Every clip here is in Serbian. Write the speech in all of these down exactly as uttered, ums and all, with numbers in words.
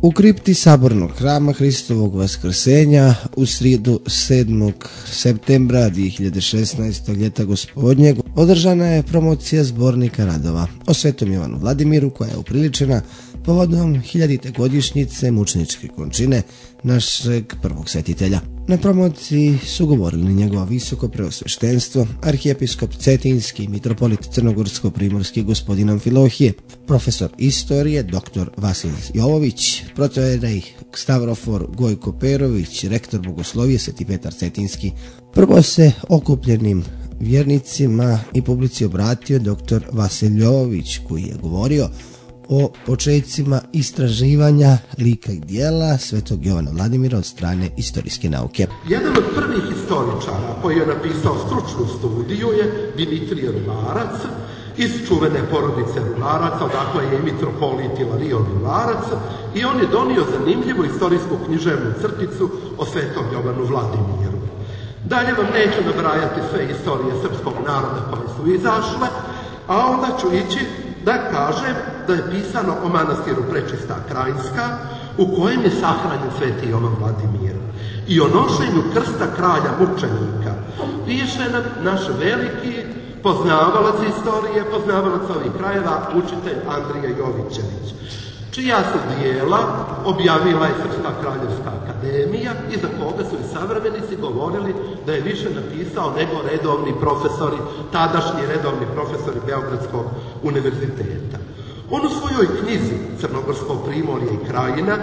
U kripti Sabornog hrama Hristovog Vaskrsenja u srijedu sedmog septembra dvije hiljade šesnaestog ljeta gospodnjeg održana je promocija zbornika radova o Svetom Jovanu Vladimiru koja je upriličena povodom hiljadite godišnjice mučeničke končine našeg prvog svetitelja. Na promociji su govorili njegovo visoko preosveštenstvo, arhijepiskop Cetinski, mitropolit Crnogorsko-primorski gospodin Amfilohije, profesor istorije doktor Vasil Jovović, protojerej Stavrofor Gojko Perović, rektor bogoslovije Sveti Petar Cetinski. Prvo se okupljenim vjernicima i publici obratio doktor Vasil Jovović koji je govorio o početcima istraživanja lika i dijela Svetog Jovana Vladimira od strane istorijske nauke. Jedan od prvih historičara koji je napisao stručnu studiju je Dimitrije Ruvarac iz čuvene porodice Ruvaraca, odakle je i mitropolit Ilarion Ruvarac, i on je donio zanimljivu istorijsku književnu crticu o Svetom Jovanu Vladimiru. Dalje vam neću nabrajati sve istorije srpskog naroda koje su izašle, a onda ću ići da kažem da je pisano o manastiru Prečista Krajinska u kojem je sahranjen Sveti Jovan Vladimir i o nošenju krsta kralja mučenika piše nam naš veliki poznavalac istorije, poznavalac ovih krajeva, učitelj Andrija Jovićević, čija su dijela objavila je Srpska kraljevska akademija i za koga su i savremenici govorili da je više napisao nego redovni profesori, tadašnji redovni profesori Beogradskog univerziteta. On u svojoj knjizi Crnogorsko primorje i krajina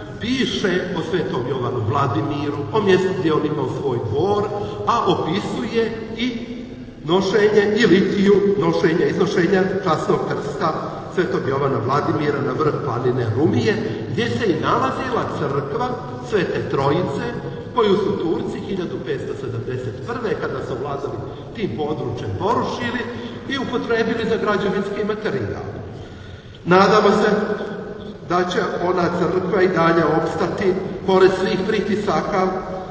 piše o Svetom Jovanu Vladimiru, o mjestu gdje on imao svoj dvor, a opisuje i nošenje i litiju, nošenje, iznošenja časnog krsta Svetog Jovana Vladimira na vrh planine Rumije, gdje se i nalazila crkva Svete Trojice, koju su Turci hiljadu petsto sedamdeset prve. kada su vladali tim područjem porušili i upotrebili za građevinski materijal. Nadamo se da će ona crkva i dalje opstati pored svih pritisaka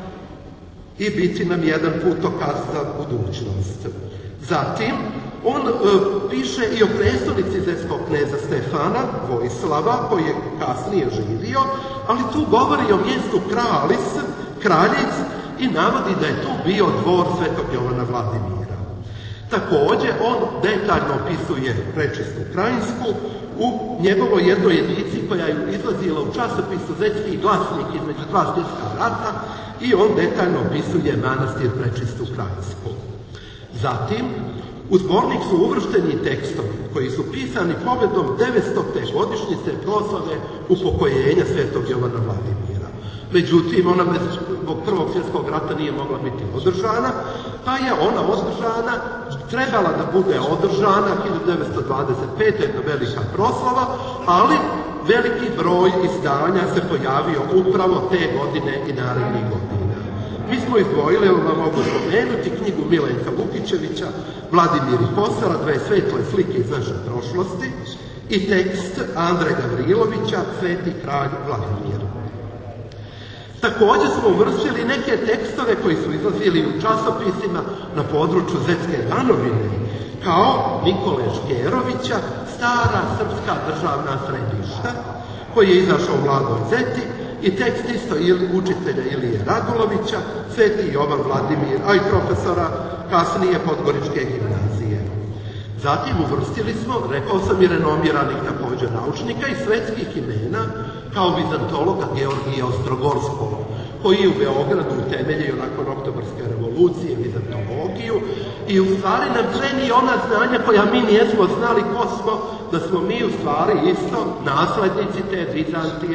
i biti nam jedan putokaz za budućnost. Zatim, on e, piše i o prestolnici zetskog kneza Stefana, Vojislava, koji je kasnije živio, ali tu govori o mjestu Kralis, Kraljic, i navodi da je tu bio dvor Svetog Jovana Vladimira. Također, on detaljno opisuje Prečistu Krajinsku u njegovoj jednoj ediciji koja je izlazila u časopisu Zetski glasnik između dva svjetska rata, i on detaljno opisuje manastir Prečistu Krajinsku. Zatim, u zbornik su uvršteni tekstovi koji su pisani povodom devetstote godišnjice proslave upokojenja Svetog Jovana Vladimira. Međutim, ona bez zbog Prvog svjetskog rata nije mogla biti održana, pa je ona održana, trebala da bude održana hiljadu devetsto dvadeset pete. jedna velika proslava, ali veliki broj izdanja se pojavio upravo te godine i narednih godina. Mi smo izdvojili, evo vam mogu spomenuti, knjigu Milenka Vukićevića, Vladimir i Kosara, dve svetle slike iz naše prošlosti, i tekst Andreja Gavrilovića, Sveti kralj Vladimir. Također smo uvrstili neke tekstove koji su izlazili u časopisima na području Zetske Banovine, kao Nikole Škerovića, Stara srpska državna središta, koji je izašao u Mladoj Zeti, i tekst isto učitelja Ilije Radulovića, Sveti Jovan Vladimir, a i profesora kasnije Podgoričke gimnazije. Zatim uvrstili smo, rekao sam, i renomiranih također naučnika i svetskih imena, kao vizantologa Georgija Ostrogorskog, koji je u Beogradu utemeljio nakon Oktobarske revolucije vizantologiju, i u stvari nam ženi ona znanja koja mi nijesmo znali ko smo, da smo mi u stvari isto naslednici te Vizantije.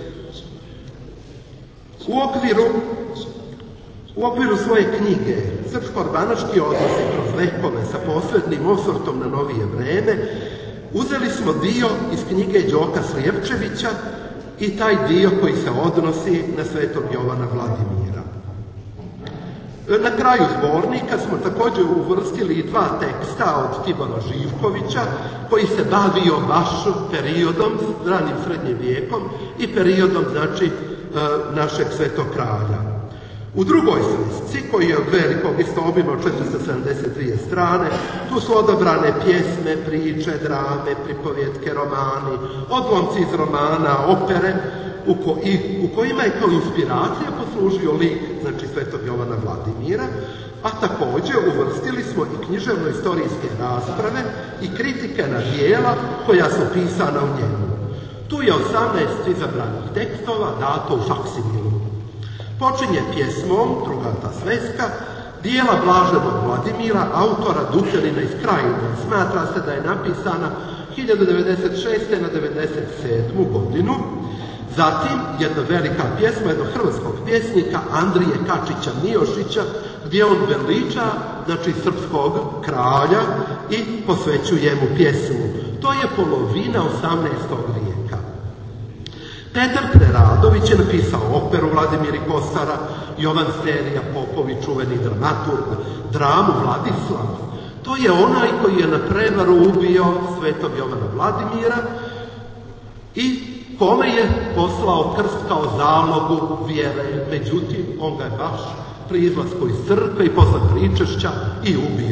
U okviru, u okviru svoje knjige Srpsko-albanački odnosi kroz vekove sa posebnim osvrtom na novije vreme, uzeli smo dio iz knjige Đoka Slijepčevića i taj dio koji se odnosi na Svetog Jovana Vladimira. Na kraju zbornika smo također uvrstili i dva teksta od Tibora Živkovića, koji se bavio baš periodom, ranim srednjim vijekom i periodom, znači, našeg Svetog kralja. U drugoj slisci, koji je od velikog isto obima od četiristo sedamdeset dvije strane, tu su odabrane pjesme, priče, drame, pripovjetke, romani, odlomci iz romana, opere, u, ko, i, u kojima je kao inspiracija poslužio lik, znači Svetog Jovana Vladimira, a također uvrstili smo i književno-istorijske rasprave i kritike na dijela koja su pisana u njemu. Tu je osamnaest izabranih tekstova dato u faksimilu. Počinje pjesmom, Trugata sveska, dijela Blaženog Vladimira, autora Dukelina iz Krajine. Smatra se da je napisana hiljadu devedeset šeste na devedeset sedmu godinu. Zatim jedna velika pjesma jednog hrvatskog pjesnika Andrije Kačića Miošića, gdje on veliča, znači, srpskog kralja i posvećuje mu pjesmu. To je polovina osamnaestog vijeka. Petar Preradović je napisao operu Vladimir i Kosara, Jovan Sterija Popović, čuveni dramaturg, dramu Vladislav. To je onaj koji je na prevaru ubio Svetog Jovana Vladimira i kome je poslao krst kao zalogu vjere. Međutim, on ga je baš pri izlasku iz crkve i posle pričešća i ubio.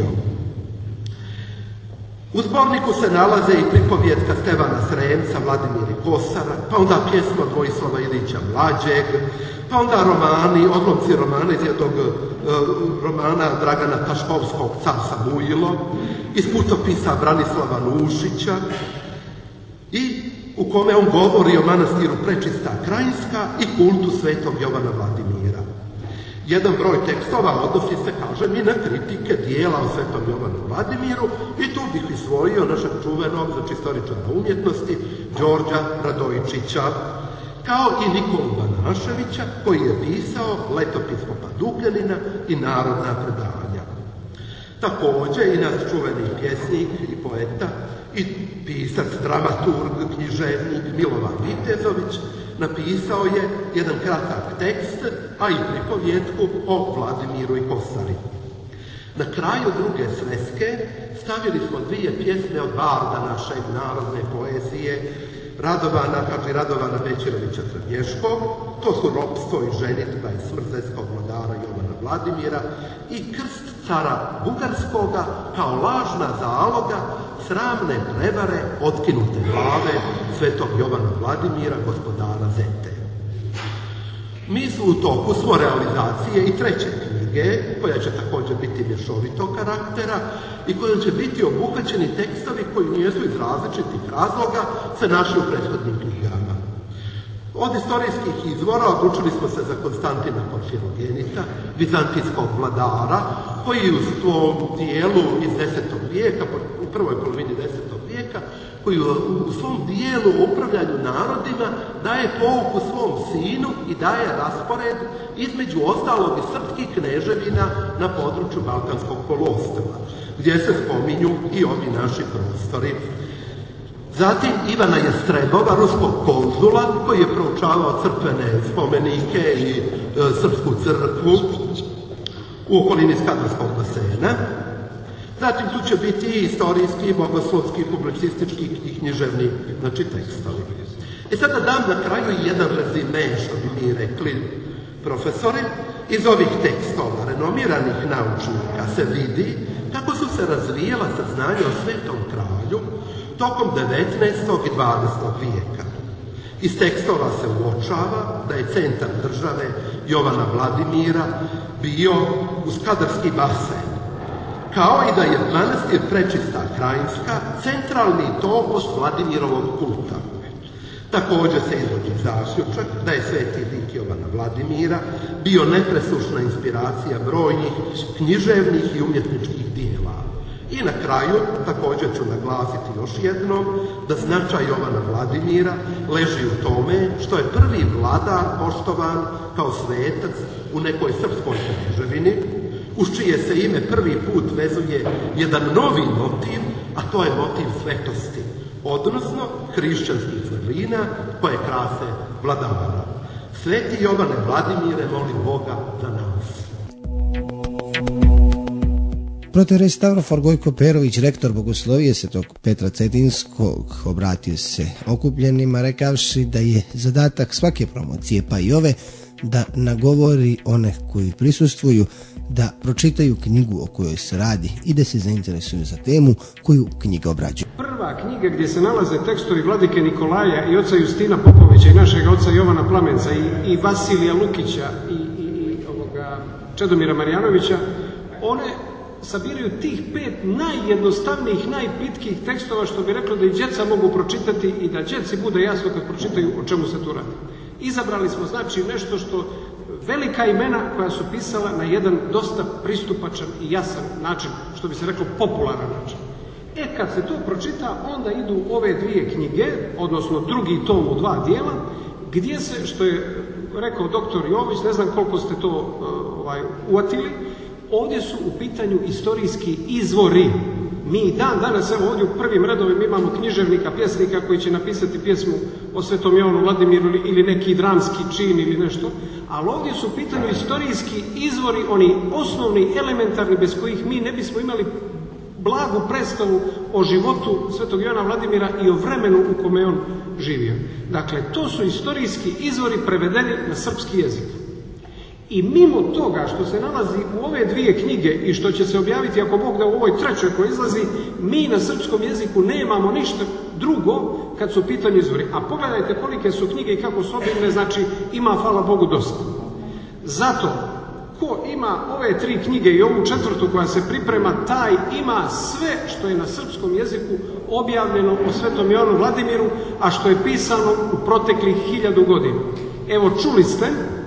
U zborniku se nalaze i pripovjetka Stevana Sremca, Vladimir i Kosara, pa onda pjesma Vojislava Ilića Mlađeg, pa onda romani, odlomci romana iz jednog uh, romana Dragana Taškovskog, Car Samuilo, iz putopisa Branislava Nušića, i u kome on govori o manastiru Prečista Krajinska i kultu Svetog Jovana Vladimira. Jedan broj tekstova odnosi se, kažem, i na kritike dijela o Svetom Jovanu Vladimiru, i tu bih isvojio našeg čuvenog, znači istoričara umjetnosti, Đorđa Radojičića, kao i Nikolu Banaševića, koji je pisao letopis popa Dukljanina i narodna predanja. Također i naš čuveni pjesnik i poeta i pisac, dramaturg, književnik Milovan Vitezović napisao je jedan kratak tekst, a i pripovjetku o Vladimiru i Kosari. Na kraju druge sveske stavili smo dvije pjesme od barda našeg narodne poezije, Radovana, kaže Radovana Bećirovića Crnješkog, to su Ropstvo i ženitba iz smrzenskog vladara Jovana Vladimira i Krst cara Bugarskoga kao lažna zaloga sramne prevare otkinute glave Svetog Jovana Vladimira, gospodara Zete. Mi smo u toku smo realizacije i treće knjige, koja će također biti mješovitog karaktera i kojom će biti obuhvaćeni tekstovi koji nisu iz različitih razloga se našli u prethodnim knjigama. Od istorijskih izvora odlučili smo se za Konstantina Porfirogenita, vizantijskog vladara, koji u svom dijelu iz desetog vijeka, u prvoj polovini desetog vijeka, koji u svom dijelu o upravljanju narodima daje pouku svom sinu i daje raspored između ostalog i srpskih kneževina na području Balkanskog poluostrva, gdje se spominju i ovi naši prostori. Zatim Ivana Jestrebova, ruskog konzula, koji je proučavao crkvene spomenike i e, srpsku crkvu u okolini Skadarskog basena. Zatim tu će biti i istorijski, bogoslovski, publicistički i književni, znači tekstovi. I sada dam na kraju jedan rezime, što bi mi rekli profesori. Iz ovih tekstova renomiranih naučnika se vidi kako su se razvijela saznanja o Svetom kralju tokom devetnaestog i dvadesetog vijeka. Iz tekstova se uočava da je centar države Jovana Vladimira bio uz Skadarski basen, kao i da je manastir Prečista Krajinska centralni topos Vladimirovog kulta. Također se izvodi zaključak da je sveti lik Jovana Vladimira bio nepresušna inspiracija brojnih književnih i umjetničkih dijela. I na kraju također ću naglasiti još jednom da značaj Jovana Vladimira leži u tome što je prvi vladar poštovan kao svetac u nekoj srpskoj književini, uz čije se ime prvi put vezuje jedan novi motiv, a to je motiv svetosti, odnosno hrišćanskih vrlina koje krase vladara. Sveti Jovane Vladimire, molim Boga za nas. Proterej Stavrofor Gojko Perović, rektor Bogoslovije Svetog Petra Cetinskog, obratio se okupljenima rekavši da je zadatak svake promocije, pa i ove, da nagovori one koji prisustvuju da pročitaju knjigu o kojoj se radi i da se zainteresuju za temu koju knjiga obrađuje. Prva knjiga gdje se nalaze tekstovi vladike Nikolaja i oca Justina Popovića i našeg oca Jovana Plamenca i, i Vasilija Lukića i, i, i ovoga Čedomira Marjanovića, one sabiraju tih pet najjednostavnijih, najplitkijih tekstova, što bi reklo da i djeca mogu pročitati i da djeci bude jasno kad pročitaju o čemu se tu radi. Izabrali smo znači nešto što velika imena koja su pisala na jedan dosta pristupačan i jasan način, što bi se reklo popularan način. E, kad se to pročita, onda idu ove dvije knjige, odnosno drugi tom u dva dijela, gdje se, što je rekao doktor Jović, ne znam koliko ste to ovaj, uvatili, ovdje su u pitanju istorijski izvori. Mi dan danas, evo ovdje u prvim redovima imamo književnika, pjesnika koji će napisati pjesmu o Svetom Jovanu Vladimiru ili neki dramski čin ili nešto, ali ovdje su u pitanju istorijski izvori, oni osnovni, elementarni, bez kojih mi ne bismo imali blagu predstavu o životu Svetog Jovana Vladimira i o vremenu u kome on živio. Dakle, to su istorijski izvori prevedeni na srpski jezik. I mimo toga što se nalazi u ove dvije knjige i što će se objaviti, ako Bog da, u ovoj trećoj koja izlazi, mi na srpskom jeziku nemamo ništa drugo kad su u pitanju izvori. A pogledajte kolike su knjige i kako su obimne, znači ima, hvala Bogu, dosta. Zato, ko ima ove tri knjige i ovu četvrtu koja se priprema, taj ima sve što je na srpskom jeziku objavljeno o Svetom Jovanu Vladimiru, a što je pisano u proteklih hiljadu godina. Evo, čuli ste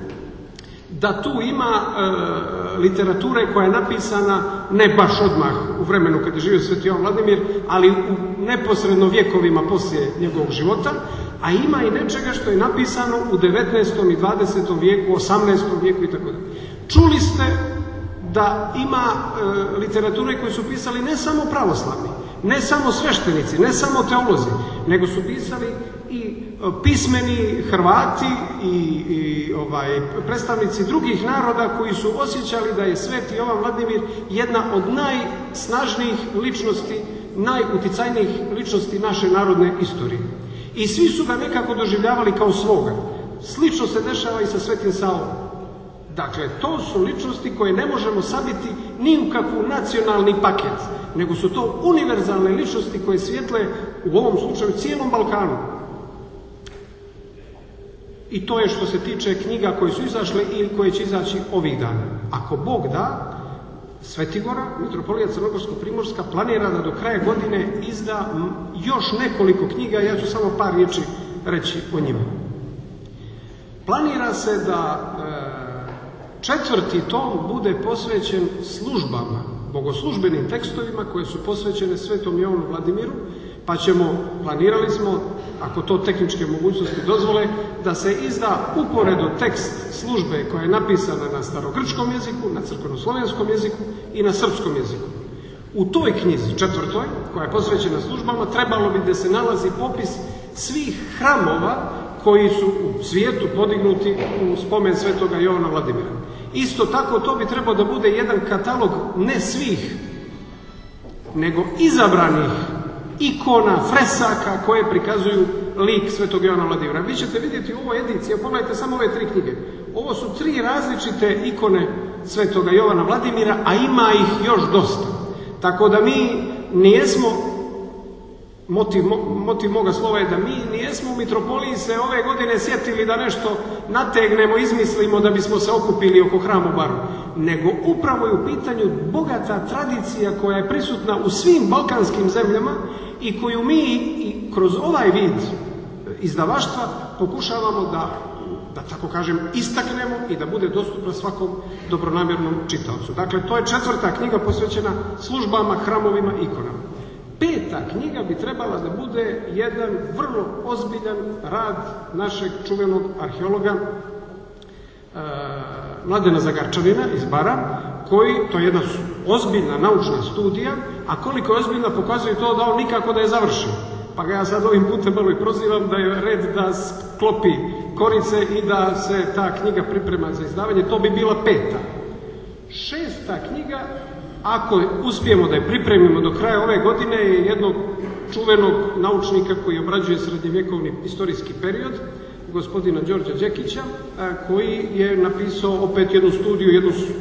da tu ima e, literature koja je napisana ne baš odmah u vremenu kad je živio Sveti Jovan Vladimir, ali u neposredno vjekovima poslije njegovog života, a ima i nečega što je napisano u devetnaestom i dvadesetom vijeku, osamnaestom vijeku i tako dalje. Čuli ste da ima e, literature koje su pisali ne samo pravoslavni, ne samo sveštenici, ne samo teolozi, nego su pisali i pismeni Hrvati i, i ovaj, predstavnici drugih naroda koji su osjećali da je Sveti Jovan Vladimir jedna od najsnažnijih ličnosti, najuticajnijih ličnosti naše narodne istorije. I svi su ga nekako doživljavali kao svoga. Slično se dešava i sa Svetim Savom. Dakle, to su ličnosti koje ne možemo sabiti ni u kakvu nacionalni paket, nego su to univerzalne ličnosti koje svijetle u ovom slučaju cijelom Balkanu. I to je što se tiče knjiga koje su izašle ili koje će izaći ovih dana. Ako Bog da, Svetigora, Mitropolija Crnogorsko-Primorska, planira da do kraja godine izda još nekoliko knjiga, ja ću samo par riječi reći o njima. Planira se da e, četvrti tom bude posvećen službama, bogoslužbenim tekstovima koje su posvećene Svetom Jovanu Vladimiru, pa ćemo, planirali smo, ako to tehničke mogućnosti dozvole, da se izda uporedo tekst službe koja je napisana na starogrčkom jeziku, na crkveno-slovenskom jeziku i na srpskom jeziku. U toj knjizi, četvrtoj, koja je posvećena službama, trebalo bi da se nalazi popis svih hramova koji su u svijetu podignuti u spomen Svetoga Jovana Vladimira. Isto tako, to bi trebao da bude jedan katalog ne svih, nego izabranih ikona, fresaka koje prikazuju lik Svetog Jovana Vladimira. Vi ćete vidjeti u ovoj ediciji, pogledajte samo ove tri knjige. Ovo su tri različite ikone Svetoga Jovana Vladimira, a ima ih još dosta. Tako da mi nijesmo, motiv, motiv moga slova je da mi nijesmo u mitropoliji se ove godine sjetili da nešto nategnemo, izmislimo da bismo se okupili oko hramu Baru, nego upravo je u pitanju bogata tradicija koja je prisutna u svim balkanskim zemljama i koju mi i kroz ovaj vid izdavaštva pokušavamo da, da tako kažem, istaknemo i da bude dostupna svakom dobronamjernom čitaocu. Dakle, to je četvrta knjiga posvećena službama, hramovima, ikonama. Peta knjiga bi trebala da bude jedan vrlo ozbiljan rad našeg čuvenog arheologa e, Mladena Zagarčanina iz Bara, koji, to je jedna ozbiljna naučna studija, a koliko je ozbiljna pokazuje to da on nikako da je završio. Pa ga ja sad ovim putem malo i prozivam da je red da sklopi korice i da se ta knjiga priprema za izdavanje. To bi bila peta. Šesta knjiga, ako uspijemo da je pripremimo do kraja ove godine, je jednog čuvenog naučnika koji obrađuje srednjevjekovni historijski period, gospodina Đorđa Đekića, koji je napisao opet jednu studiju, jednu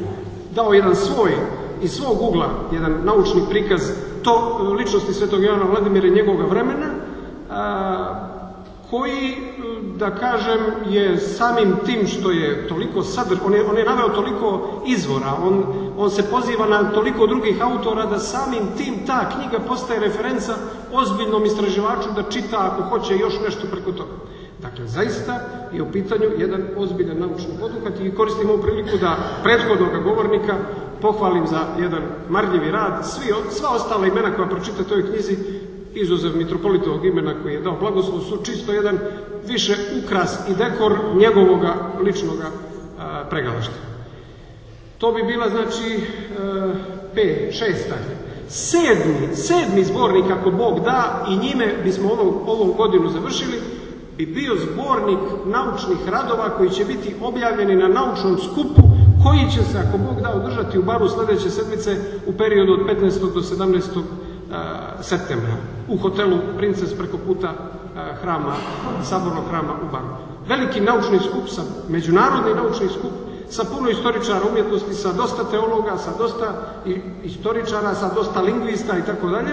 dao jedan svoj, iz svog ugla, jedan naučni prikaz to ličnosti Svetog Jovana Vladimira i njegovog vremena, a, koji, da kažem, je samim tim što je toliko sadr... On je, on je naveo toliko izvora, on, on se poziva na toliko drugih autora da samim tim ta knjiga postaje referenca ozbiljnom istraživaču da čita ako hoće još nešto preko toga. Dakle, zaista je u pitanju jedan ozbiljan naučni poduhvat i koristim ovu priliku da prethodnog govornika pohvalim za jedan marljivi rad. Svi, sva ostala imena koja pročitate u ovoj knjizi, izuzev mitropolitovog imena koji je dao blagoslov, su čisto jedan više ukras i dekor njegovog ličnog pregalašta. To bi bila, znači, pet, šest sedmi, sedmi zbornik, ako Bog da, i njime bismo ovom, ovom godinu završili, bi bio zbornik naučnih radova koji će biti objavljeni na naučnom skupu koji će se, ako Bog da, održati u Baru sljedeće sedmice u periodu od petnaestog do sedamnaestog septembra u hotelu Princes preko puta hrama, sabornog hrama u Baru. Veliki naučni skup, sa međunarodni naučni skup, sa puno istoričara umjetnosti, sa dosta teologa, sa dosta istoričara, sa dosta lingvista i tako dalje.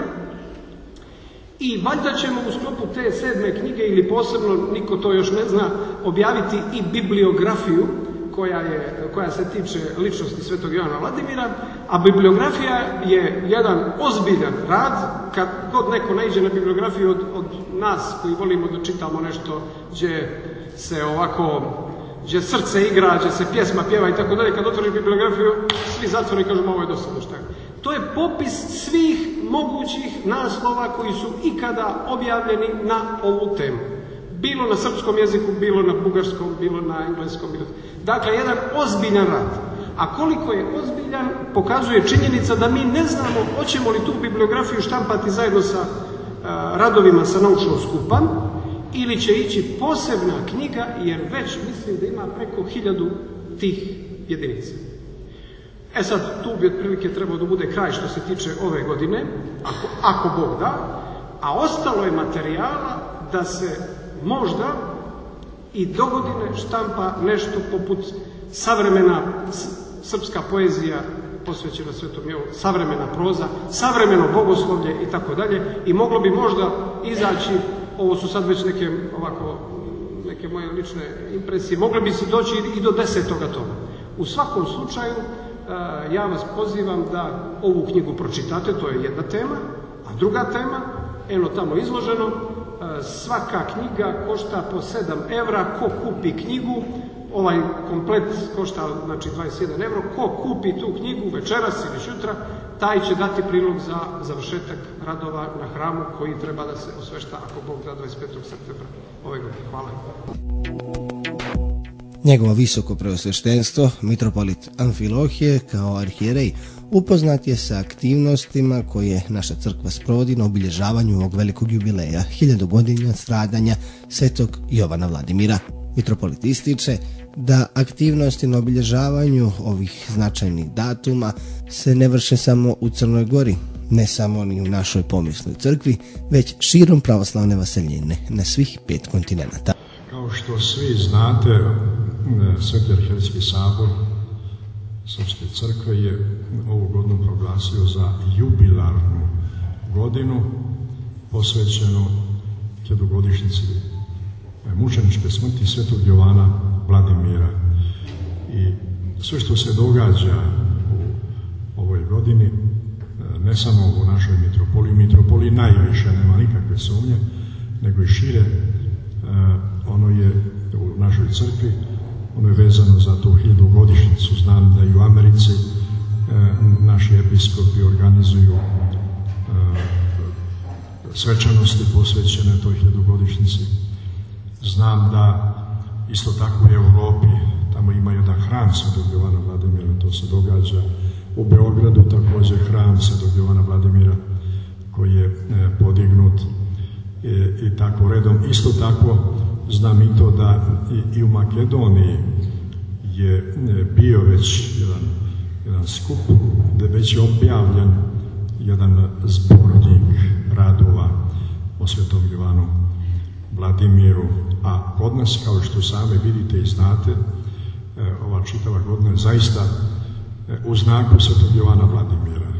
I valjda ćemo u sklopu te sedme knjige, ili posebno, niko to još ne zna, objaviti i bibliografiju koja, je, koja se tiče ličnosti Svetog Jovana Vladimira, a bibliografija je jedan ozbiljan rad. Kad god neko naiđe na bibliografiju od, od nas koji volimo da čitamo nešto gdje se ovako, gdje srce igra, gdje se pjesma pjeva i tako dalje, kad otvoriš bibliografiju, svi zatvori i kažu, ovo je dosadno šta. To je popis svih mogućih naslova koji su ikada objavljeni na ovu temu. Bilo na srpskom jeziku, bilo na bugarskom, bilo na engleskom. Bilo... Dakle, jedan ozbiljan rad. A koliko je ozbiljan, pokazuje činjenica da mi ne znamo hoćemo li tu bibliografiju štampati zajedno sa a, radovima sa naučnog skupa, ili će ići posebna knjiga, jer već mislim da ima preko hiljadu tih jedinica. E sad, tu bi otprilike trebao da bude kraj što se tiče ove godine, ako, ako Bog da, a ostalo je materijala da se možda i do godine štampa nešto poput savremena srpska poezija posvećena Svetom Jovu, savremena proza, savremeno bogoslovlje i tako dalje, i moglo bi možda izaći, ovo su sad već neke ovako, neke moje lične impresije, moglo bi se doći i do desetoga toma. U svakom slučaju, ja vas pozivam da ovu knjigu pročitate, to je jedna tema, a druga tema, eno tamo izloženo, svaka knjiga košta po sedam evra, ko kupi knjigu, ovaj komplet košta, znači, dvadeset jedan evro, ko kupi tu knjigu večeras ili sutra, taj će dati prilog za završetak radova na hramu koji treba da se osvešta, ako Bog da, dvadeset petog septembra ove godine. Hvala. Njegovo visoko preosveštenstvo, mitropolit Amfilohije, kao arhijerej, upoznat je sa aktivnostima koje naša crkva sprovodi na obilježavanju ovog velikog jubileja, hiljadugodišnjeg stradanja Svetog Jovana Vladimira. Mitropolit ističe da aktivnosti na obilježavanju ovih značajnih datuma se ne vrše samo u Crnoj Gori, ne samo ni u našoj pomislnoj crkvi, već širom pravoslavne vaseljine na svih pet kontinenata. Kao što svi znate, Sveti arhijerejski sabor Srpske crkve je ovu godinu proglasio za jubilarnu godinu posvećenu hiljadugodišnjici mučeničke smrti Svetog Jovana Vladimira. I sve što se događa u ovoj godini, ne samo u našoj mitropoliji, mitropoliji najviše, nema nikakve sumnje, nego i šire, ono je u našoj crkvi, ono je vezano za tu hiljadugodišnjicu. Znam da i u Americi e, naši episkopi organizuju e, svečanosti posvećene toj hiljadugodišnjici. Znam da isto tako u Evropi, tamo ima jedan hram Svetog Jovana Vladimira, to se događa u Beogradu, također hram Svetog Jovana Vladimira koji je e, podignut e, i tako redom. Isto tako znam i to da i, i u Makedoniji je bio već jedan, jedan skup gde već je objavljen jedan zbornik radova o Svetom Jovanu Vladimiru, a kod nas, kao što sami vidite i znate, ova čitava godina je zaista u znaku svetog Jovana Vladimira.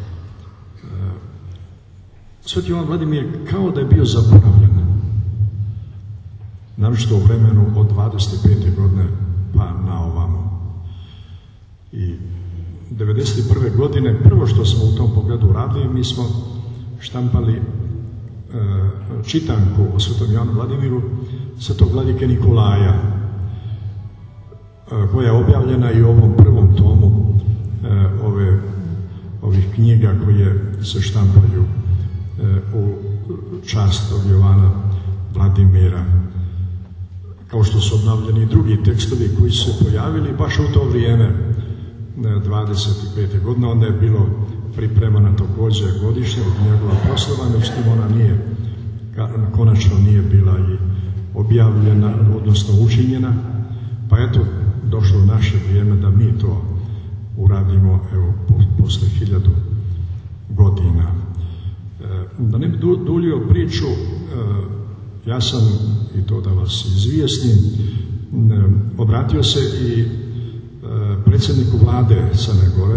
Sveti Jovan Vladimir kao da je bio zaboravljen, naročito u vremenu od dvadeset pete godine pa na ovamo. I devedeset prve godine, prvo što smo u tom pogledu radili, mi smo štampali e, čitanku o svetom Jovanu Vladimiru svetog vladike Nikolaja, e, koja je objavljena i u ovom prvom tomu e, ove, ovih knjiga koje se štampaju e, u čast od Jovana Vladimira. Kao što su obnavljeni i drugi tekstovi koji su se pojavili baš u to vrijeme dvadeset pete godine, onda je bilo pripremana također godišnja od njegova proslava, međutim ona nije, konačno nije bila i objavljena, odnosno učinjena, pa eto, došlo u naše vrijeme da mi to uradimo, evo, posle hiljadu godina. Da ne bi duljio priču, ja sam, i to da vas izvijestim, obratio se i predsjedniku vlade Crne Gore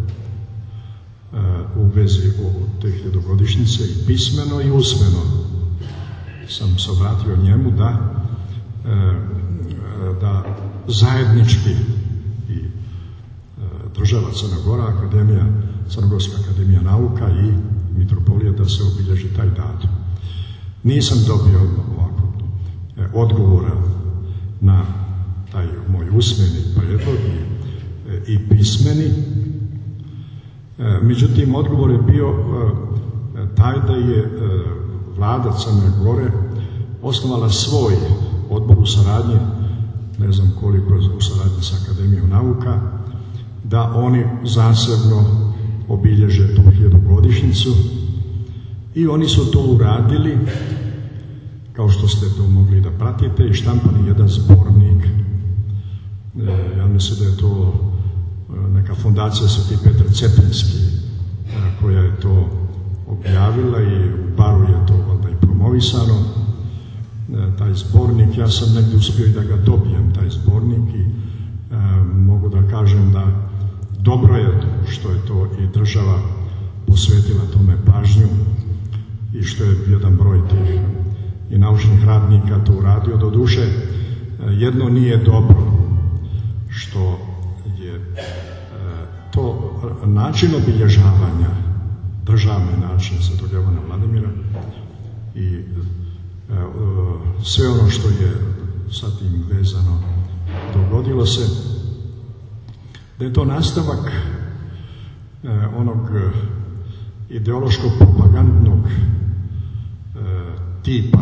u vezi o te hiljadugodišnjice i pismeno i usmeno sam se obratio njemu da, da zajednički i država Crna Gora, akademija, Crnogorska akademija nauka i mitropolija da se obilježi taj datum. Nisam dobio ovako odgovora na taj moj usmeni prijedlog i, i pismeni. Međutim, odgovor je bio taj da je vlada Crne Gore osnovala svoj odbor u saradnji, ne znam koliko je u saradnji sa Akademijom nauka, da oni zasebno obilježe tu hiljadugodišnjicu i oni su to uradili, kao što ste to mogli da pratite, i štampani jedan zbornik. E, ja mislim da je to neka fondacija Sveti Petar Cetinski koja je to objavila i u Baru je to valjda i promovisano. E, taj zbornik, ja sam negdje uspio i da ga dobijem, taj zbornik, i e, mogu da kažem da dobro je što je to i država posvetila tome pažnju i što je jedan broj tih i naučnih radnika to uradio. Do duše, jedno nije dobro, što je to način obilježavanja, državni način svetog Jovana Vladimira i sve ono što je sa tim vezano dogodilo se, da je to nastavak onog ideološkog propagandnog tipa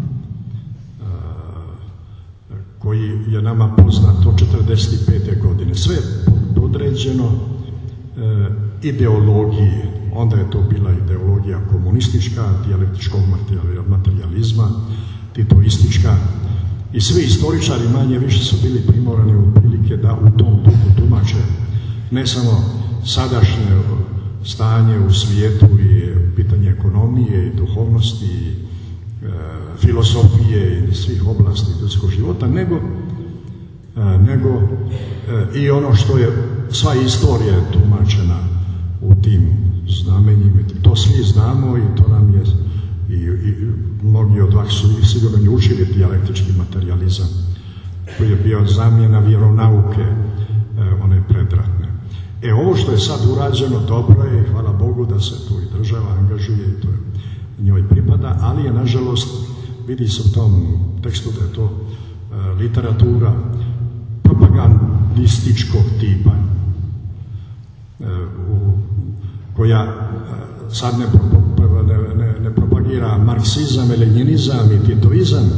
koji je nama poznat od četrdeset pete godine. Sve je podređeno ideologiji. Onda je to bila ideologija komunistička, dijalektičkog materijalizma, titoistička, i svi istoričari manje više su bili primorani u prilike da u tom duhu tumače ne samo sadašnje stanje u svijetu i pitanje ekonomije i duhovnosti i e, filosofije i svih oblasti ljudskog života, nego, e, nego e, i ono što je sva istorija je tumačena u tim znamenjima. To svi znamo i to nam je i, i mnogi od vas su sigurno i učili dijalektički materijalizam koji je bio zamjena vjeronauke, e, one predratne. E, ovo što je sad urađeno dobro je i hvala Bogu da se tu i država angažuje i to je njoj pripada, ali je nažalost, vidi se u tom tekstu da je to e, literatura propagandističkog tipa e, u, koja e, sad ne, ne, ne, ne propagira marksizam, leninizam i titoizam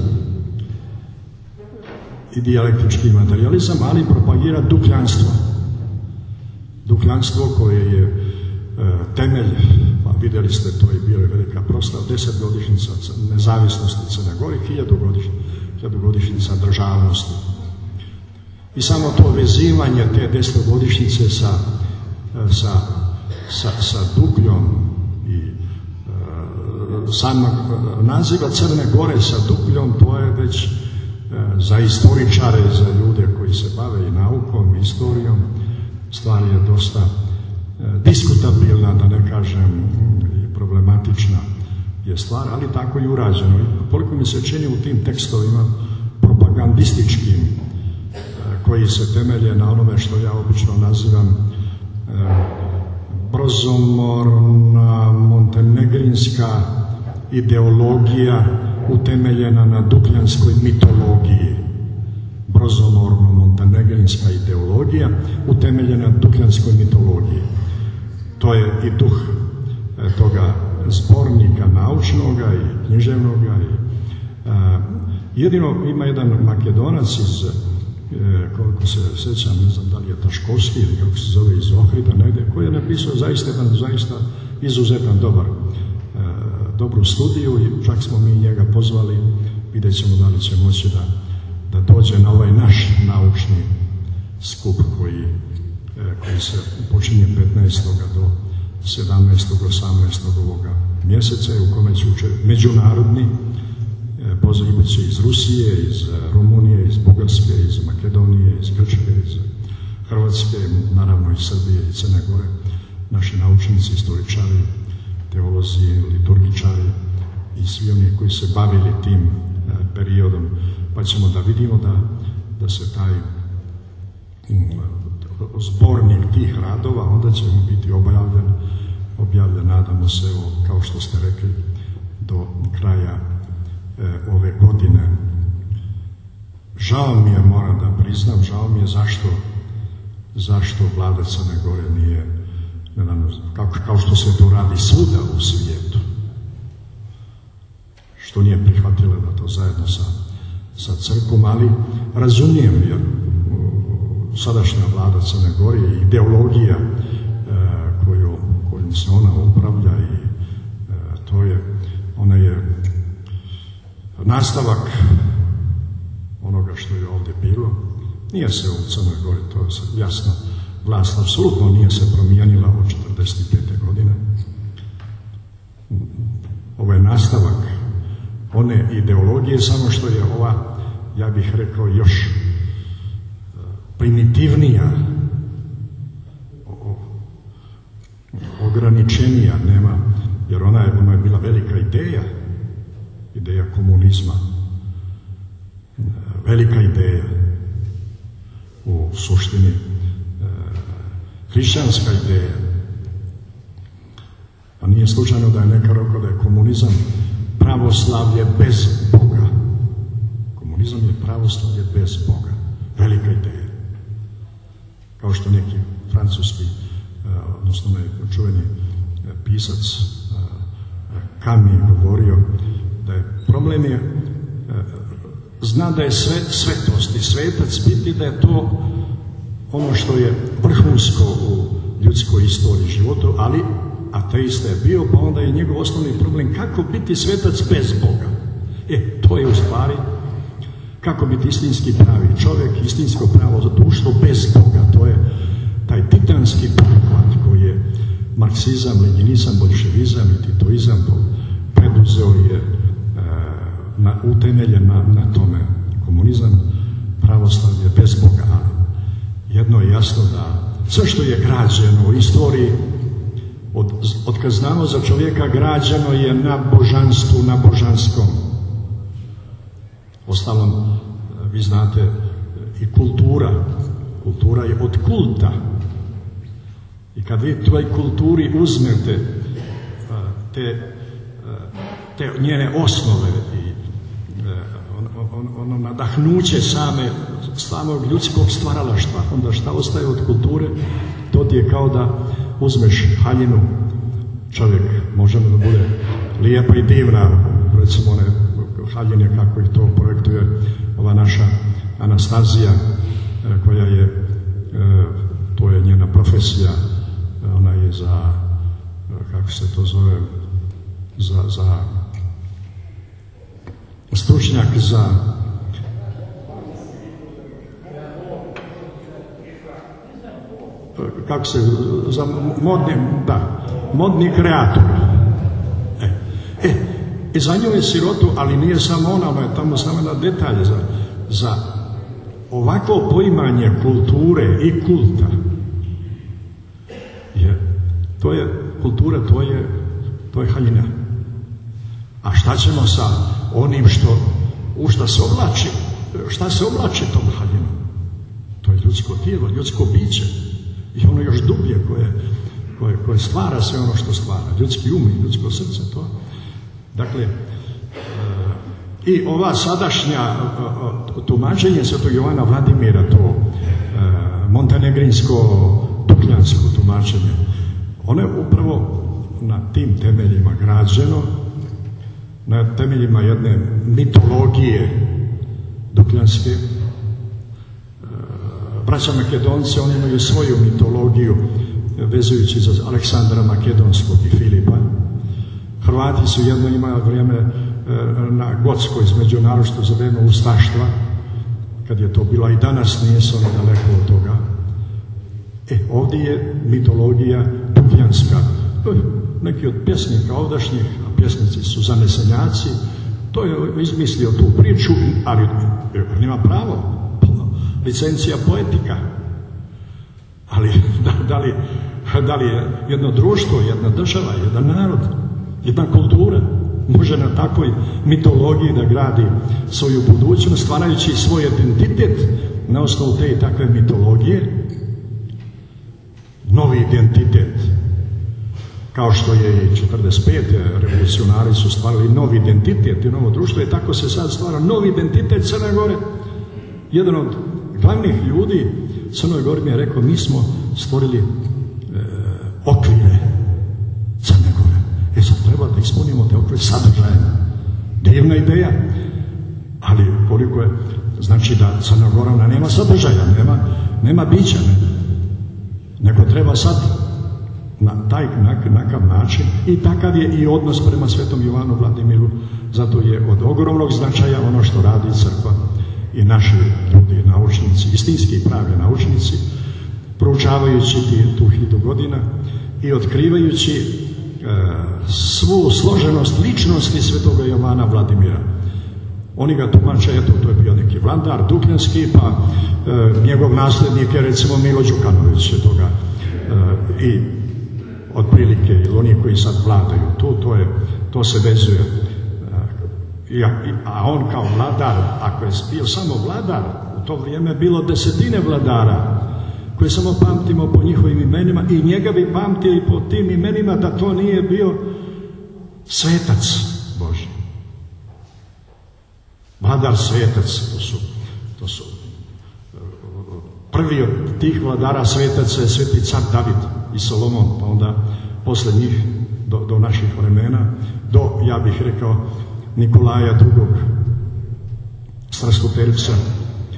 i dijalektički materijalizam, ali propagira dukljanstvo. Dukljanstvo koje je e, temelj, pa vidjeli ste, to je bila velika proslava, desetgodišnjica nezavisnosti Crne Gore, hiljadugodišnjica državnosti. I samo to vezivanje te desetgodišnjice sa, sa, sa, sa Dukljom i e, sam naziva Crne Gore sa Dukljom, to je već e, za istoričare, za ljude koji se bave i naukom, i istorijom, stvar je dosta diskutabilna, da ne kažem problematična je stvar, ali tako i urađeno. Koliko mi se čini u tim tekstovima propagandističkim, koji se temelje na onome što ja obično nazivam brozomorna montenegrinska ideologija utemeljena na dukljanskoj mitologiji. Brozomorno-montenegrinska ideologija utemeljena na dukljanskoj mitologiji. To je i duh toga zbornika naučnoga i književnoga. I, a, jedino ima jedan Makedonac iz, e, koliko se sjećam, ne znam da li je Taškovski ili kako se zove, iz Ohrida negdje, koji je napisao zaista jedan zaista izuzetan dobar e, dobru studiju i čak smo mi njega pozvali, vidjet ćemo da li će moći da, da dođe na ovaj naš naučni skup koji, e, koji se počinje petnaestog do sedamnaestog osamnaestog ovoga mjeseca u kome će uče međunarodni e, pozivnici iz Rusije, iz Rumunije, iz Bugarske, iz Makedonije, iz Grčke, iz Hrvatske, naravno iz Srbije i Crne Gore, naši naučnici, istoričari, teolozi, liturgičari i svi oni koji se bavili tim e, periodom, pa ćemo da vidimo da, da se taj um, zbornik tih radova onda će mu biti objavljen, objavljen, nadamo se, evo, kao što ste rekli, do kraja e, ove godine. Žao mi je, moram da priznam, žao mi je zašto, zašto vlada Crne Gore nije, ne znam, kao, kao što se to radi svuda u svijetu, što nije prihvatila da to zajedno sa, sa crkvom, ali razumijem, jer sadašnja vlada Crne Gore i ideologija e, koju, kojom se ona upravlja i e, to je, ona je nastavak onoga što je ovdje bilo. Nije se u Crnoj Gori, to je jasno, vlast apsolutno nije se promijenila od četrdeset pete godine. Ovo je nastavak one ideologije, samo što je ova, ja bih rekao, još primitivnija, ograničenija, nema, jer ona je, ona je bila velika ideja, ideja komunizma, velika ideja, u suštini hrišćanska ideja. A nije slučajno da je neka rekao da je komunizam pravoslavlje bez Boga. Komunizam je pravoslavlje bez Boga. Velika ideja. Kao što neki francuski, odnosno čuveni pisac Camus govorio, da je problem je, zna da je sve, svetost i svetac biti, da je to ono što je vrhunsko u ljudskoj istoriji životu, ali ateista je bio, pa onda je njegov osnovni problem kako biti svetac bez Boga. E, to je u stvari kako biti istinski pravi čovjek, istinsko pravo društvo bez Boga. To je taj titanski pothvat koji je marksizam, leninizam, bolševizam i titoizam preduzeo je e, na, utemeljen na, na tome. Komunizam, pravoslavlje bez Boga. Ali jedno je jasno da sve što je građeno u istoriji od, od kad znamo za čovjeka građeno je na božanstvu, na božanskom. Ostalom, vi znate, i kultura. Kultura je od kulta. I kad vi toj kulturi uzmete te, te njene osnove i ono, ono nadahnuće same samog ljudskog stvaralaštva, onda šta ostaje od kulture? To ti je kao da uzmeš haljinu. Čovjek može da bude lijepa i divna, recimo one haljine kako ih to projektuje ova naša Anastazija, koja je, to je njena profesija, ona je za, kako se to zove, za, za stručnjak za kako se, za modni, da, modni kreator. E, e, i za nju je sirotu, ali nije samo ona, ona je tamo samo na detalje za, za ovako poimanje kulture i kulta To je kultura, to je, to je haljina. A šta ćemo sa onim što, u šta se oblači? Šta se oblači tom haljinom? To je ljudsko tijelo, ljudsko biće. I ono još dublje koje, koje, koje stvara sve ono što stvara. Ljudski um i ljudsko srce, to. Dakle, i ova sadašnja tumačenje svetog Jovana Vladimira, to montenegrinsko, dukljansko tumačenje, ono je upravo na tim temeljima građeno, na temeljima jedne mitologije dukljanske. Braća Makedonci, oni imaju svoju mitologiju vezujući za Aleksandra Makedonskog i Filipa. Hrvati su jedno imali vrijeme na Gotskoj, između naročito za vrijeme ustaštva, kad je to bilo, i danas nije se ono daleko od toga. E, ovdje je mitologija dukljanska. Neki od pjesnika ovdašnjih, a pjesnici su zanesenjaci, to je izmislio tu priču, ali nema pravo. Licencija poetika. Ali da, da, li, da li je jedno društvo, jedna država, jedan narod, jedna kultura može na takvoj mitologiji da gradi svoju budućnost, stvarajući svoj identitet na osnovu te i takve mitologije, novi identitet, kao što je i četrdeset pete revolucionari su stvarali novi identitet i novo društvo, i tako se sad stvara novi identitet Crne Gore. Jedan od glavnih ljudi Crnoj Gori mi je rekao, mi smo stvorili e, okvire Crne Gore. E sad treba da ispunimo te okvire sadržajem. Divna ideja. Ali koliko je, znači da Crna Gora ona nema sadržaja, nema, nema bića, ne. Nego treba sad na taj nakav način, i takav je i odnos prema svetom Jovanu Vladimiru. Zato je od ogromnog značaja ono što radi crkva i naši ljudi, naučnici, istinski i pravi naučnici, proučavajući tu hiljadu godina i otkrivajući e, svu složenost ličnosti svetoga Jovana Vladimira. Oni ga tumače, eto, to je bio neki vladar dukljanski, pa e, njegov nasljednik je recimo Milo Đukanović toga e, i otprilike, ili oni koji sad vladaju tu, to, je, to se vezuje. I, a on kao vladar, ako je bio samo vladar, u to vrijeme bilo desetine vladara koje samo pamtimo po njihovim imenima, i njega bi pamtili po tim imenima da to nije bio svetac Božji. Vladar svetac, to su, to su prvi od tih vladara svetaca je sveti car David i Solomon, pa onda posle njih do, do naših vremena, do, ja bih rekao, Nikolaja drugog, Straskoterca, e,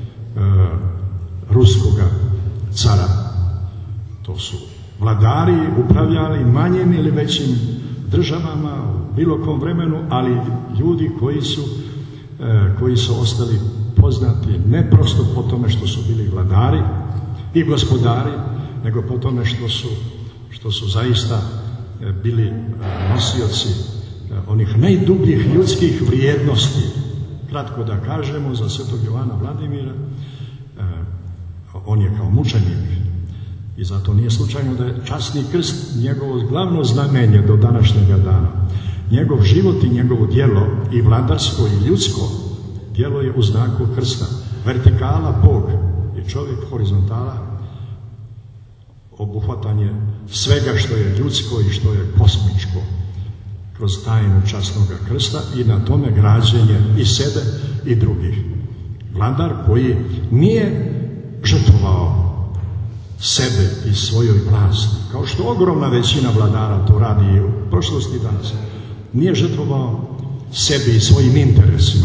ruskoga cara. To su vladari, upravljali manjim ili većim državama u bilo kom vremenu, ali ljudi koji su, e, koji su ostali poznati ne prosto po tome što su bili vladari i gospodari, nego po tome što su, što su zaista e, bili e, nosioci onih najdubljih ljudskih vrijednosti. Kratko da kažemo za svetog Jovana Vladimira, eh, on je kao mučenik, i zato nije slučajno da je časni krst njegovo glavno znamenje do današnjega dana. Njegov život i njegovo djelo, i vladarsko i ljudsko djelo, je u znaku krsta. Vertikala Bog i čovjek, horizontala obuhvatanje svega što je ljudsko i što je kosmičko kroz tajnu časnog krsta, i na tome građenje i sebe i drugih. Vladar koji nije žrtvovao sebe i svojoj vlasti, kao što ogromna većina vladara to radi i u prošlosti i danas, nije žrtvovao sebi i svojim interesima.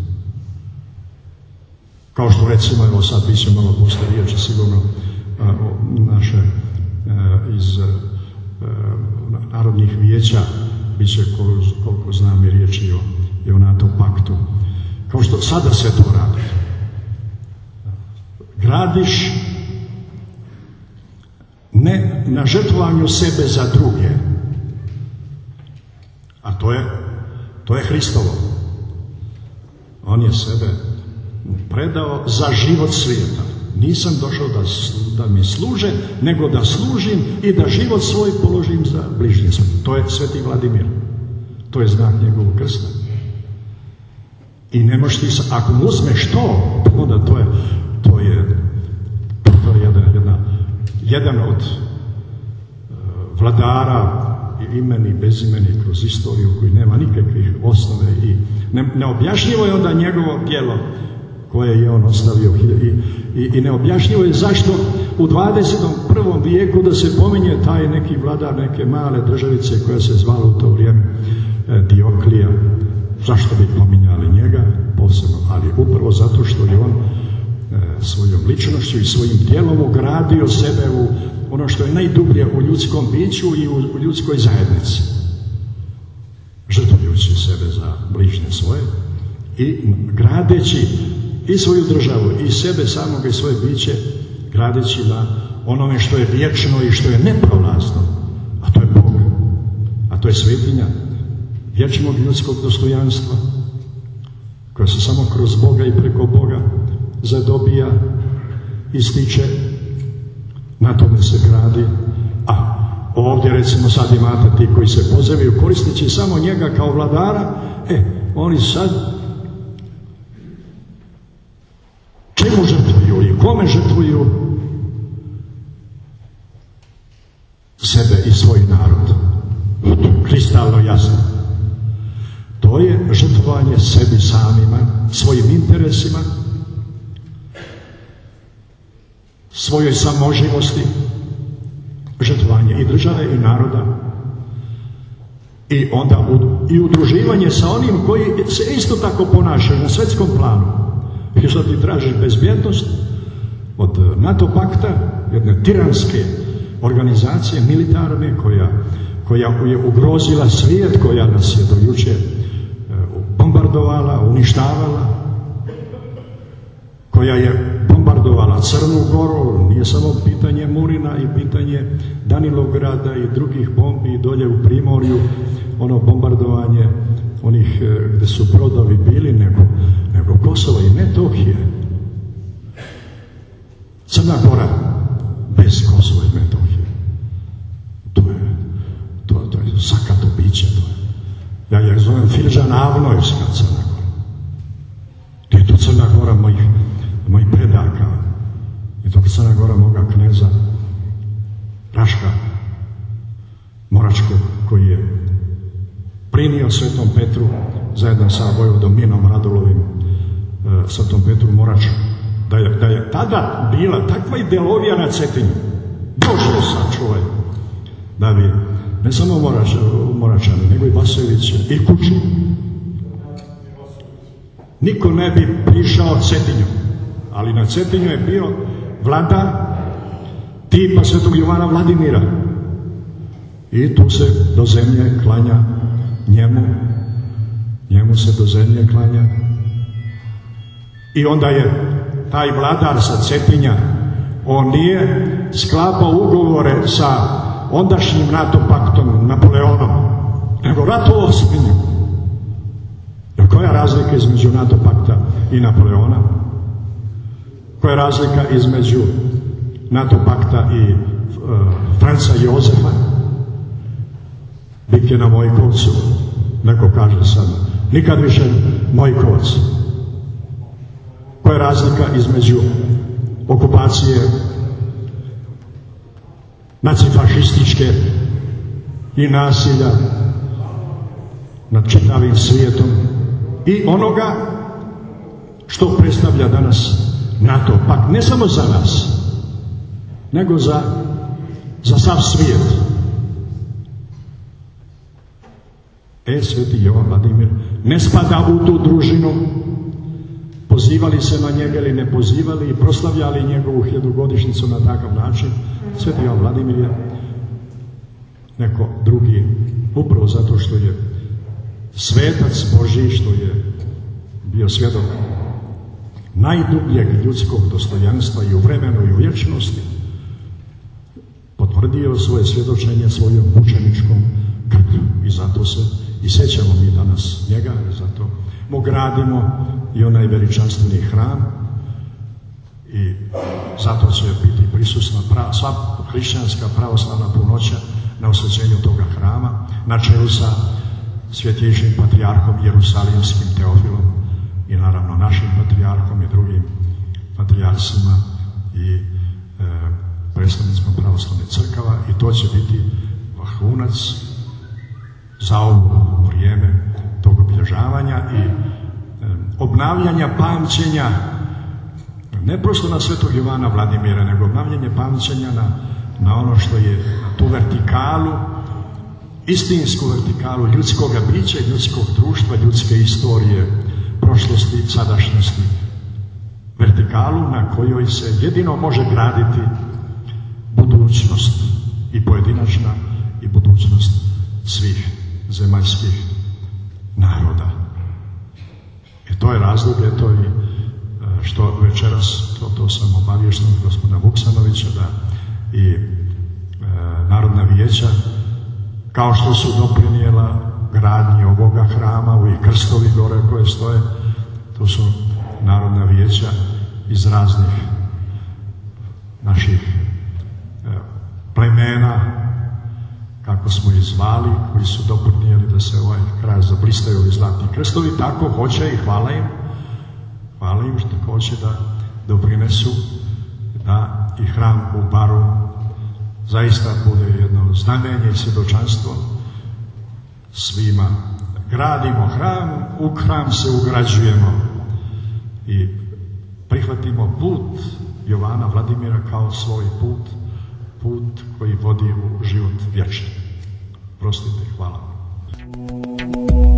Kao što recimo, evo sad bit će malo posle riječi sigurno a, o naše a, iz a, narodnih vijeća, bit će koliko, koliko znam i riječi o, i o NATO paktu. Kao što sada sve to radi. Gradiš ne na žrtvovanju sebe za druge, a to je, to je Hristovo. On je sebe predao za život svijeta. Nisam došao da, da mi služe, nego da služim i da život svoj položim za bližnje svoj. To je Sveti Vladimir. To je znak njegovog krsta. I ne možeš ti, ako mu uzmeš to, onda to je, to je, to je jedan, jedna, jedan od uh, vladara imeni, bezimeni kroz istoriju koji nema nikakvih osnove i ne, neobjašnjivo je onda njegovo djelo koje je on ostavio i, i, i neobjašnjivo je zašto u dvadeset prvom vijeku da se pominje taj neki vladar neke male državice koja se zvala u to vrijeme e, Dioklija. Zašto bi pominjali njega posebno? Ali upravo zato što je on e, svojom ličnošću i svojim djelom ugradio sebe u ono što je najdublje u ljudskom biću i u, u ljudskoj zajednici. Žrtvujući sebe za bližnje svoje i gradeći i svoju državu i sebe samoga i svoje biće, gradeći na onome što je vječno i što je neprolazno, a to je Bog, a to je svetinja vječnog ljudskog dostojanstva, koja se samo kroz Boga i preko Boga zadobija i stiče, na tome se gradi. A ovdje recimo sad imate ti koji se pozivaju koristeći samo njega kao vladara, e, oni sad čemu žrtvuju i kome žrtvuju? Sebe i svoj narod. Kristalno jasno. To je žrtvovanje sebi samima, svojim interesima, svojoj samoživosti, žrtvovanje i države i naroda i onda i udruživanje sa onim koji se isto tako ponašaju na svjetskom planu. I što ti tražiš bezbjednost od NATO pakta, jedne tiranske organizacije militarne koja, koja je ugrozila svijet, koja nas je do juče bombardovala, uništavala, koja je bombardovala Crnu Goru, nije samo pitanje Murina i pitanje Danilovgrada i drugih bombi dolje u Primorju, ono bombardovanje onih gdje su brodovi bili, nego, nego Kosova i Metohije. Crna Gora bez Kosova i Metohije. To je, to, to je sakato biće. To je. Ja je zovem Firžan Avnojska Crna Gora. To je to Crna Gora mojih, mojih predaka. I to Crna Gora moga kneza Raška Moračkog, koji je primio Svetom Petru zajedno sa vojvodom Minom Radulovim, e, Svetom Petru Moraču, da je, da je tada bila takva ideologija na Cetinju, Bože sačuvaj, da bi ne samo Morač, Moračani, nego i Vasojević i Kuči, niko ne bi prišao Cetinju, ali na Cetinju je bio vladar tipa Svetog Jovana Vladimira i tu se do zemlje klanja njemu, njemu se do zemlje klanja. I onda je taj vladar sa Cetinja, on nije sklapao ugovore sa ondašnjim NATO paktom, Napoleonom, nego ratovao s njim. Jer koja je razlika između NATO pakta i Napoleona? Koja je razlika između NATO pakta i uh, Franca Jozefa? Bitke na Mojkovcu, neko kaže sad, nikad više Mojkovac. Koja je razlika između okupacije nacifašističke i nasilja nad čitavim svijetom i onoga što predstavlja danas NATO pakt, ne samo za nas, nego za, za sav svijet. E, Sveti Jovan Vladimir ne spada u tu družinu, pozivali se na njega ili ne pozivali i proslavljali njegovu hiljadugodišnjicu na takav način. Sveti Jovan Vladimir je neko drugi, upravo zato što je svetac Božji, što je bio svjedok najdubljeg ljudskog dostojanstva i u vremenu i u vječnosti, potvrdio svoje svjedočenje svojom mučeničkom krvlju i zato se i sjećamo mi danas njega, i zato mu gradimo i onaj veličanstveni hram i zato će biti prisutna pra, sva hrišćanska pravoslavna punoća na osvećenju toga hrama, na čelu sa svjetejšim patrijarhom Jerusalimskim Teofilom i naravno našim patrijarhom i drugim patrijarhima i e, predstavnicima pravoslavne crkava, i to će biti vrhunac za ovo vrijeme tog obilježavanja i e, obnavljanja pamćenja, ne prosto na svetog Jovana Vladimira, nego obnavljanje pamćenja na, na ono što je, na tu vertikalu, istinsku vertikalu ljudskog bića, ljudskog društva, ljudske istorije, prošlosti, sadašnjosti, vertikalu na kojoj se jedino može graditi budućnost i pojedinačna i budućnost svih zemaljskih naroda. I to je razlog, eto i što večeras, to, to sam obaviješten od gospodina Vuksanovića, da i e, Narodna vijeća, kao što su doprinijela gradnji ovoga hrama, ovi krstovi gore koje stoje, to su Narodna vijeća iz raznih naših e, plemena, kako smo ih zvali, koji su doprinijeli da se ovaj kraj zablistaju ovi zlatni krstovi, tako hoće i hvala im, hvala im što hoće da doprinesu da i hram u Baru zaista bude jedno znamenje i svjedočanstvo svima. Gradimo hram, u hram se ugrađujemo i prihvatimo put Jovana Vladimira kao svoj put, put koji vodi u život vječni. Prostite, hvala vam.